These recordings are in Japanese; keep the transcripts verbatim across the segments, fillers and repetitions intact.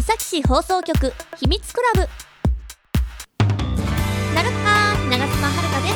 崎市放送局秘密クラブ。なるか長島はるかです。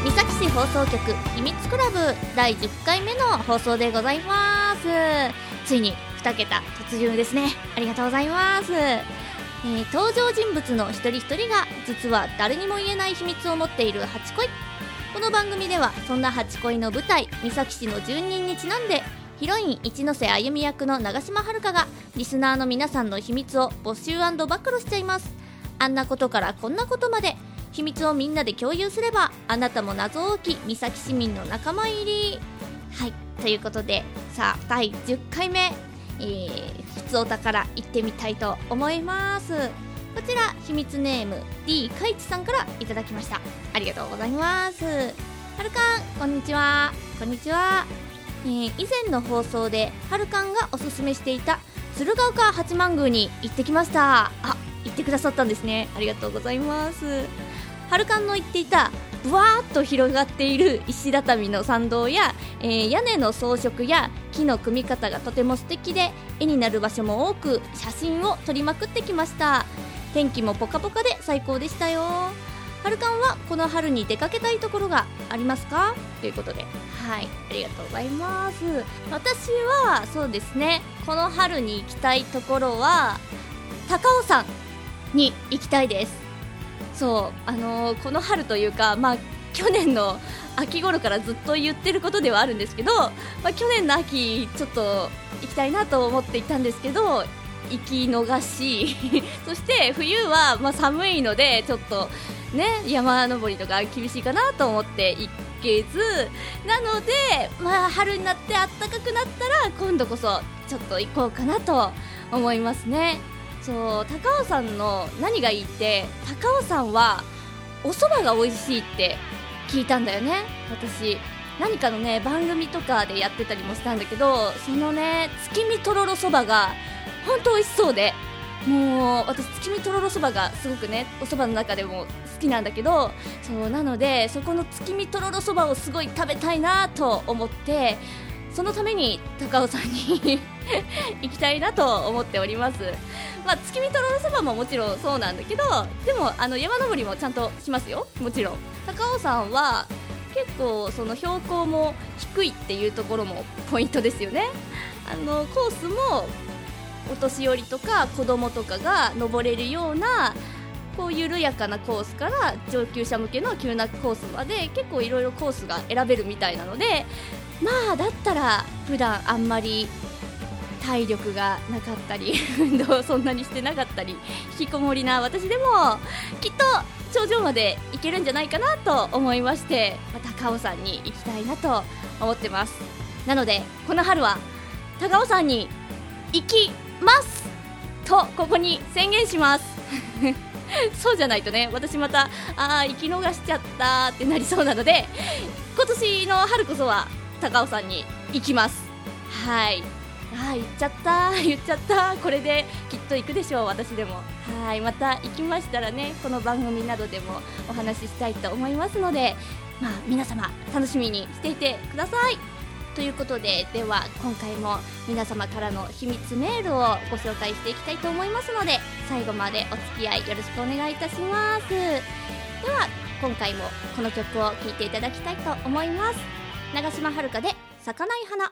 三崎市放送局秘密クラブだいじゅっかいめの放送でございます。ついにに桁突入ですね。ありがとうございます。えー、登場人物の一人一人が実は誰にも言えない秘密を持っている初恋。この番組ではそんな初恋の舞台三崎市の住人にちなんで、ヒロイン一ノ瀬あゆみ役の長島はるかがリスナーの皆さんの秘密を募集&暴露しちゃいます。あんなことからこんなことまで秘密をみんなで共有すれば、あなたも謎多き三崎市民の仲間入り。はい、ということでさあだいじゅっかいめ、えー、ふつおたから行ってみたいと思います。こちら秘密ネーム D かいちさんからいただきました。ありがとうございます。はるかんこんにちは。こんにちは。えー、以前の放送ではるかんがおすすめしていた鶴岡八幡宮に行ってきました。あ、行ってくださったんですね。ありがとうございます。はるかんの言っていたぶわーっと広がっている石畳の参道や、えー、屋根の装飾や木の組み方がとても素敵で、絵になる場所も多く写真を撮りまくってきました。天気もポカポカで最高でしたよ。はるかんはこの春に出かけたいところがありますか、ということで、はい、ありがとうございます。私はそうですね、この春に行きたいところは高尾山に行きたいです。そう、あのー、この春というか、まあ去年の秋頃からずっと言ってることではあるんですけど、まあ、去年の秋ちょっと行きたいなと思っていたんですけど、行き逃しそして冬はまあ寒いのでちょっとね、山登りとか厳しいかなと思って行けず、なので、まあ、春になって暖かくなったら今度こそちょっと行こうかなと思いますね。そう、高尾山の何がいいって、高尾山はお蕎麦が美味しいって聞いたんだよね。私何かのね番組とかでやってたりもしたんだけど、そのね月見とろろそばが本当美味しそうで、もう私月見とろろそばがすごくねお蕎麦の中でも好きなんだけど、そうなのでそこの月見とろろそばをすごい食べたいなと思って、そのために高尾山に行きたいなと思っております。まあ、月見とろろそばももちろんそうなんだけど、でもあの山登りもちゃんとしますよ。もちろん高尾山は結構その標高も低いっていうところもポイントですよね。あのコースもお年寄りとか子供とかが登れるような、こう緩やかなコースから上級者向けの急なコースまで結構いろいろコースが選べるみたいなので、まあだったら普段あんまり体力がなかったり運動そんなにしてなかったり引きこもりな私でもきっと頂上まで行けるんじゃないかなと思いまして、高尾山に行きたいなと思ってます。なのでこの春は高尾山に行きますとここに宣言しますそうじゃないとね、私またあー行き逃しちゃったってなりそうなので、今年の春こそは高尾山に行きます。はい、あー言っちゃった言っちゃったこれできっと行くでしょう、私でも。はい、また行きましたらね、この番組などでもお話ししたいと思いますので、まあ皆様楽しみにしていてください。ということで、では今回も皆様からの秘密メールをご紹介していきたいと思いますので、最後までお付き合いよろしくお願いいたします。では今回もこの曲を聴いていただきたいと思います。長島はるかで咲かない花。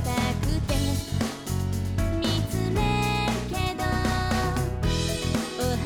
お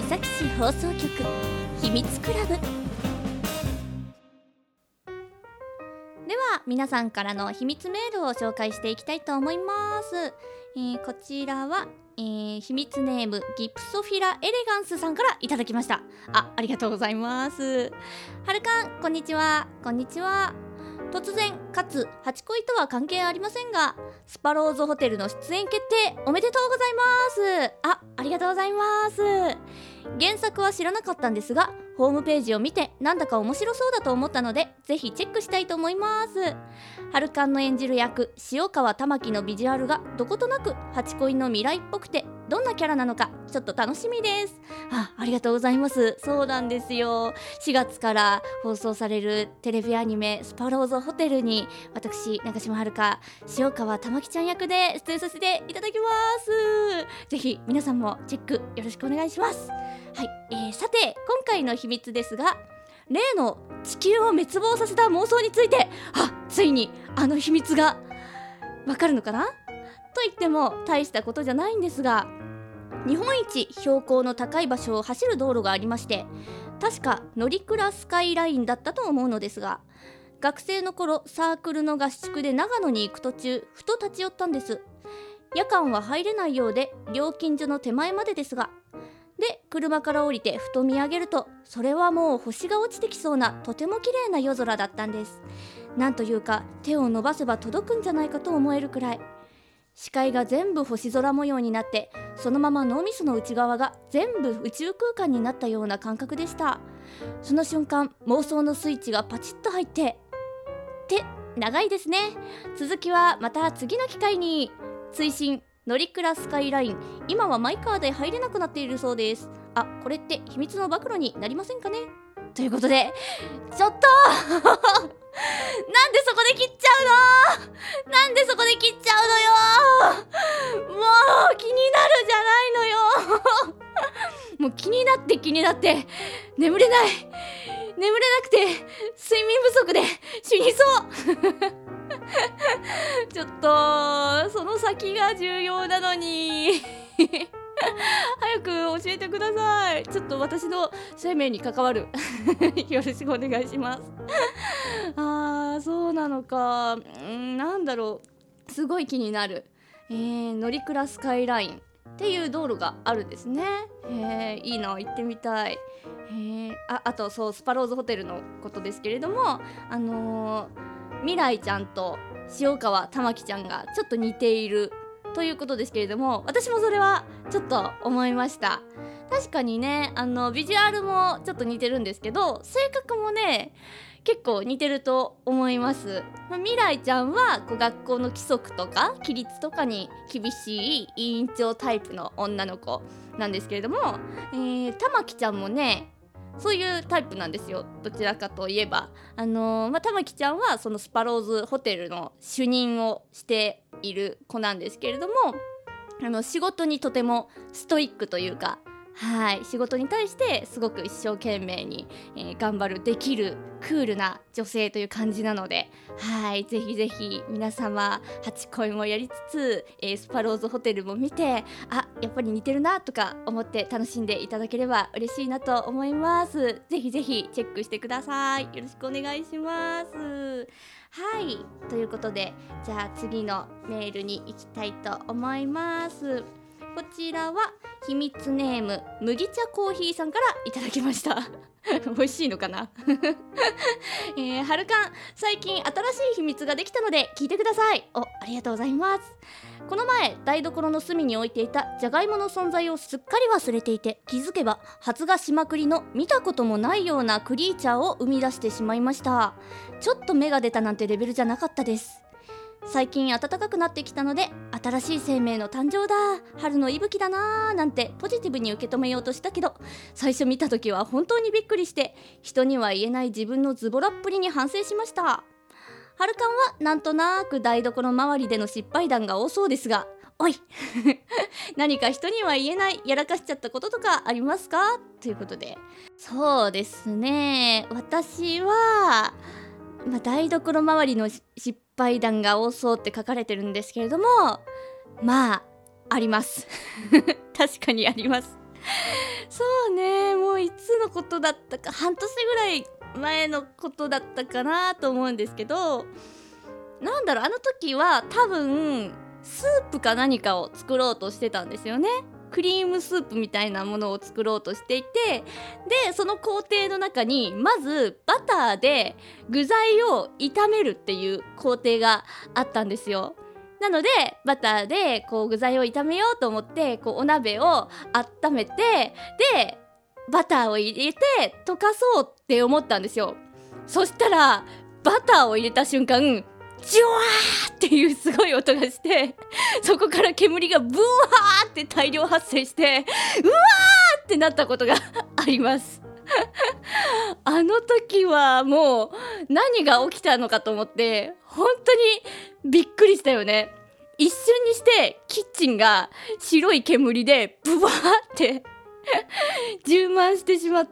崎市放送局秘密クラブでは、皆さんからの秘密メールを紹介していきたいと思います。えー、こちらは、えー、秘密ネームギプソフィラエレガンスさんからいただきました。あ、ありがとうございます。はるかん、こんにちは。こんにちは。突然かつ初恋とは関係ありませんが、スパローズホテルの出演決定おめでとうございます。あ、ありがとうございます。原作は知らなかったんですが、ホームページを見てなんだか面白そうだと思ったので、ぜひチェックしたいと思います。はるかんの演じる役塩川玉木のビジュアルがどことなく初恋の未来っぽくて、どんなキャラなのかちょっと楽しみです。あ、ありがとうございます。そうなんですよ。しがつから放送されるテレビアニメスパローズホテルに、私中島はるか塩川玉木ちゃん役で出演させていただきます。ぜひ皆さんもチェックよろしくお願いします。はい、えー、さて今回の秘密ですが、例の地球を滅亡させた妄想について、あ、ついにあの秘密がわかるのかなと言っても大したことじゃないんですが、日本一標高の高い場所を走る道路がありまして、確か乗鞍スカイラインだったと思うのですが、学生の頃サークルの合宿で長野に行く途中、ふと立ち寄ったんです。夜間は入れないようで料金所の手前までですが、で車から降りてふと見上げると、それはもう星が落ちてきそうなとても綺麗な夜空だったんです。なんというか手を伸ばせば届くんじゃないかと思えるくらい、視界が全部星空模様になって、そのまま脳みその内側が全部宇宙空間になったような感覚でした。その瞬間、妄想のスイッチがパチッと入って、って長いですね。続きはまた次の機会に。追伸、乗鞍スカイライン、今はマイカーで入れなくなっているそうです。あ、これって秘密の暴露になりませんかね。ということで、ちょっとなんでそこで切っちゃうのなんでそこで切っちゃうのよ。もう気になるじゃないのよもう気になって気になって眠れない。眠れなくて睡眠不足で死にそうちょっとその先が重要なのに早く教えてください。ちょっと私の生命に関わるよろしくお願いしますあー、そうなのか。んなんだろう、すごい気になる。えー、乗鞍スカイラインっていう道路があるんですね。えー、いいな、行ってみたい。えー、あ, あとそうスパローズホテルのことですけれども、あのー、未来ちゃんと塩川玉木ちゃんがちょっと似ているということですけれども、私もそれはちょっと思いました。確かにね、あのビジュアルもちょっと似てるんですけど、性格もね結構似てると思います。まあ、未来ちゃんはこう学校の規則とか規律とかに厳しい委員長タイプの女の子なんですけれども、えー、玉木ちゃんもねそういうタイプなんですよ。どちらかといえば、あのーまあ、玉木ちゃんはそのスパローズホテルの主任をしている子なんですけれども、あの仕事にとてもストイックというか、はい、仕事に対してすごく一生懸命に、えー、頑張るできるクールな女性という感じなので、はい、ぜひぜひ皆様初恋もやりつつ、えー、スパローズホテルも見て、あ、やっぱり似てるなとか思って楽しんでいただければ嬉しいなと思います。ぜひぜひチェックしてください。よろしくお願いします。はい、ということで、じゃあ次のメールに行きたいと思います。こちらは秘密ネーム麦茶コーヒーさんからいただきました美味しいのかな、えー、はるかん、最近新しい秘密ができたので聞いてください。お、ありがとうございます。この前台所の隅に置いていたじゃがいもの存在をすっかり忘れていて、気づけば発芽しまくりの見たこともないようなクリーチャーを生み出してしまいました。ちょっと芽が出たなんてレベルじゃなかったです。最近暖かくなってきたので、新しい生命の誕生だ、春の息吹だなーなんてポジティブに受け止めようとしたけど、最初見た時は本当にびっくりして、人には言えない自分のズボラっぷりに反省しました。はるかんはなんとなく台所周りでの失敗談が多そうですが、おい何か人には言えないやらかしちゃったこととかありますか、ということで。そうですね、私は、まあ、台所周りの失敗談が多そうって書かれてるんですけれども、まああります確かにあります。 そうね、もういつのことだったか、半年ぐらい前のことだったかなと思うんですけど、なんだろう、あの時は多分スープか何かを作ろうとしてたんですよね。クリームスープみたいなものを作ろうとしていて、でその工程の中にまずバターで具材を炒めるっていう工程があったんですよ。なのでバターでこう具材を炒めようと思ってこうお鍋を温めて、でバターを入れて溶かそうって思ったんですよ。そしたらバターを入れた瞬間、ジュワーっていうすごい音がして、そこから煙がブワーって大量発生して、うわーってなったことがありますあの時はもう何が起きたのかと思って本当にびっくりしたよね。一瞬にしてキッチンが白い煙でブワーって充満してしまって、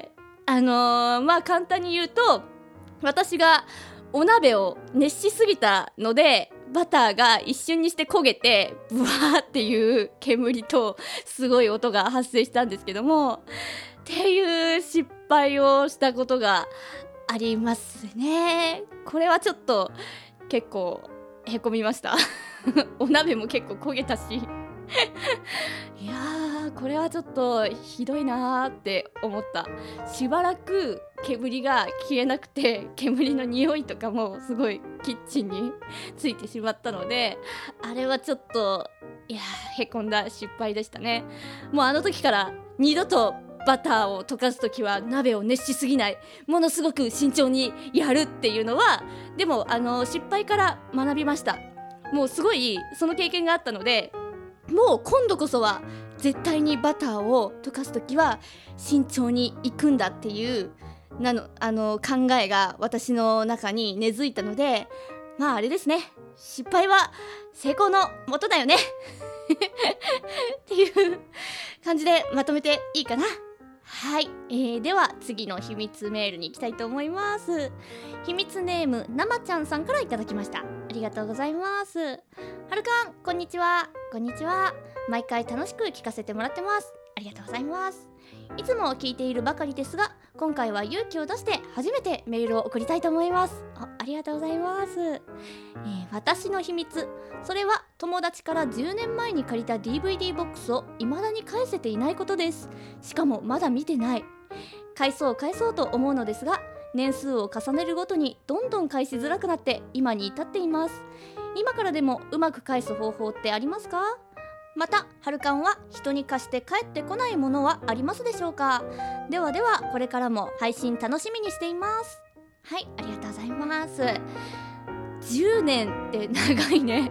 あのー、まあ簡単に言うと、私がお鍋を熱しすぎたのでバターが一瞬にして焦げてブワーっていう煙とすごい音が発生したんですけども、っていう失敗をしたことがありますね。これはちょっと結構へこみましたお鍋も結構焦げたしいやー、これはちょっとひどいなーって思った。しばらく煙が消えなくて、煙の匂いとかもすごいキッチンについてしまったので、あれはちょっといやーへこんだ失敗でしたね。もうあの時から二度とバターを溶かすときは鍋を熱しすぎない、ものすごく慎重にやるっていうのは、でもあの失敗から学びました。もうすごいその経験があったので、もう今度こそは絶対にバターを溶かすときは慎重にいくんだっていうなのあの考えが私の中に根付いたので、まああれですね、失敗は成功のもとだよねっていう感じでまとめていいかな。はい、えー、では次の秘密メールに行きたいと思います。秘密ネームなまちゃんさんからいただきました。ありがとうございます。はるかん、こんにちは。こんにちは。毎回楽しく聞かせてもらってます。ありがとうございます。いつも聞いているばかりですが、今回は勇気を出して初めてメールを送りたいと思います。 あ, ありがとうございます、えー、私の秘密、それは友達からじゅうねんまえに借りた ディーブイディー ボックスを未だに返せていないことです。しかもまだ見てない。返そう返そうと思うのですが、年数を重ねるごとにどんどん返しづらくなって今に至っています。今からでもうまく返す方法ってありますか？また、はるかんは人に貸して帰ってこないものはありますでしょうか？ではでは、これからも配信楽しみにしています。はい、ありがとうございます。じゅうねんって長いね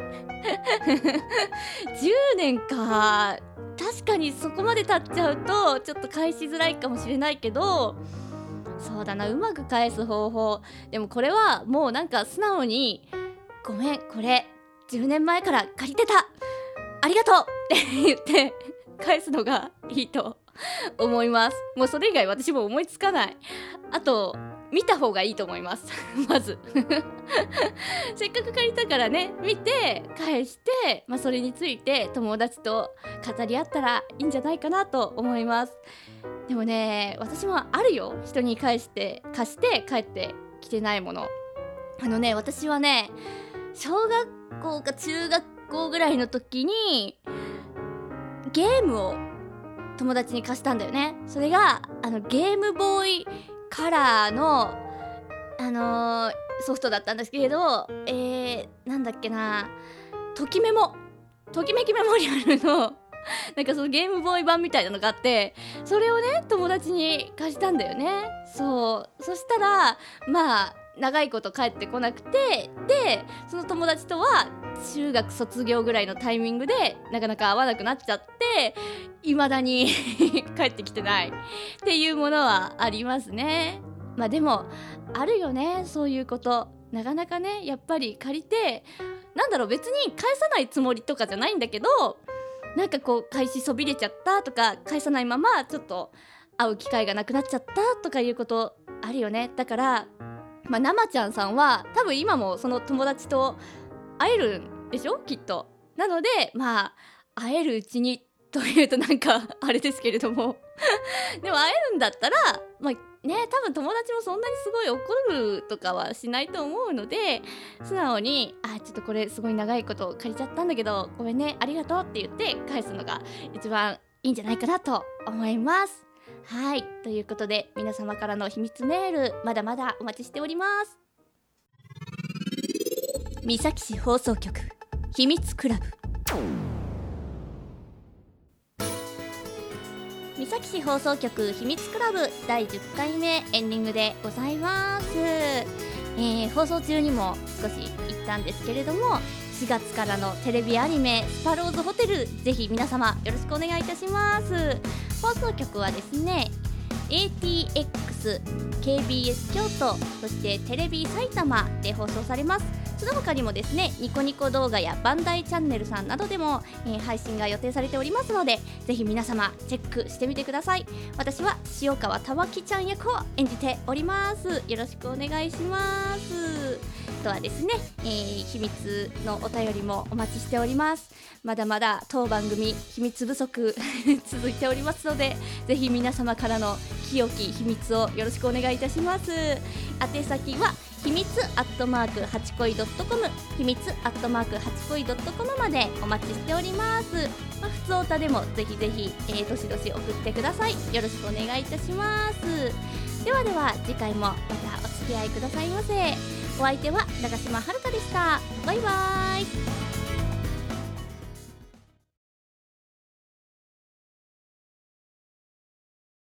じゅうねんか。確かにそこまで経っちゃうとちょっと返しづらいかもしれないけど、そうだな、うまく返す方法。でもこれはもうなんか素直に、ごめん、これじゅうねんまえから借りてた、ありがとうって言って返すのがいいと思います。もうそれ以外私も思いつかない。あと見た方がいいと思いますまずせっかく借りたからね、見て返して、まあ、それについて友達と語り合ったらいいんじゃないかなと思います。でもね、私もあるよ、人に返して貸して帰ってきてないもの。あのね、私はね、小学校か中学校ぐらいの時にゲームを友達に貸したんだよね。それがあのゲームボーイカラーの、あのー、ソフトだったんですけれど、えー、なんだっけな、ときメモときめきメモリアルのなんかそのゲームボーイ版みたいなのがあって、それをね友達に貸したんだよね。そう、そしたらまあ長いこと帰ってこなくて、でその友達とは中学卒業ぐらいのタイミングでなかなか会わなくなっちゃって、未だに帰ってきてないっていうものはありますね。まあでもあるよね、そういうこと。なかなかね、やっぱり借りて、なんだろう、別に返さないつもりとかじゃないんだけど、なんかこう返しそびれちゃったとか、返さないままちょっと会う機会がなくなっちゃったとかいうことあるよね。だからまあ生ちゃんさんは多分今もその友達と会えるんでしょ、きっと。なのでまあ会えるうちにっというとなんかあれですけれどもでも会えるんだったらまあね、多分友達もそんなにすごい怒るとかはしないと思うので、素直にあちょっとこれすごい長いこと借りちゃったんだけどごめんねありがとうって言って返すのが一番いいんじゃないかなと思います。はい、ということで皆様からの秘密メールまだまだお待ちしております。三崎市放送局秘密クラブ、三崎市放送局秘密クラブだいじゅっかいめエンディングでございます。えー、放送中にも少し言ったんですけれども、しがつからのテレビアニメスパローズホテル、ぜひ皆様よろしくお願いいたします。放送局はですね エーティーエックス、ケービーエス 京都、そしてテレビ埼玉で放送されます。その他にもですねニコニコ動画やバンダイチャンネルさんなどでも、えー、配信が予定されておりますので、ぜひ皆様チェックしてみてください。私は塩川たわきちゃん役を演じております。よろしくお願いします。あとはですね、えー、秘密のお便りもお待ちしております。まだまだ当番組秘密不足続いておりますので、ぜひ皆様からの清き秘密をよろしくお願いいたします。宛先は秘密アットマークはちこいドットコム、秘密アットマークはちこいドットコムまでお待ちしております。まあ、普通おたでもぜひぜひ、えー、どしどし送ってください。よろしくお願いいたします。ではでは次回もまたお付き合いくださいませ。お相手は長島遥でした。バイバーイ。